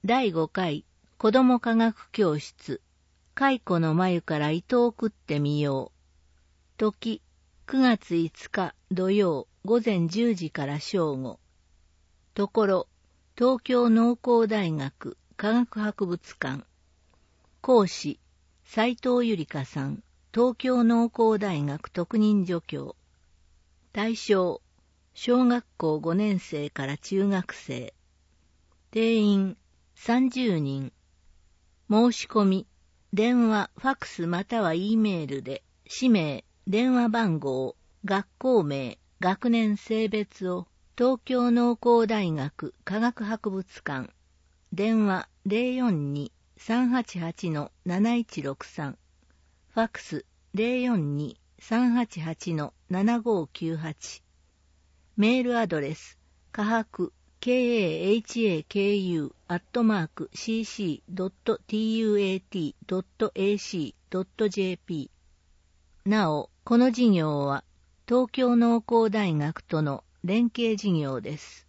第5回子ども科学教室蚕の眉から糸を食ってみよう。時9月5日土曜午前10時から正午。ところ東京農工大学科学博物館。講師斉藤ゆりかさん、東京農工大学特任助教。対象小学校5年生から中学生。定員30人。申し込み、電話、ファックスまたは E メールで、氏名、電話番号、学校名、学年性別を、東京農工大学科学博物館、電話 042-388-7163、ファックス 042-388-7598、メールアドレス、科博kahaku.cc.tuat.ac.jp。なお、この事業は東京農工大学との連携事業です。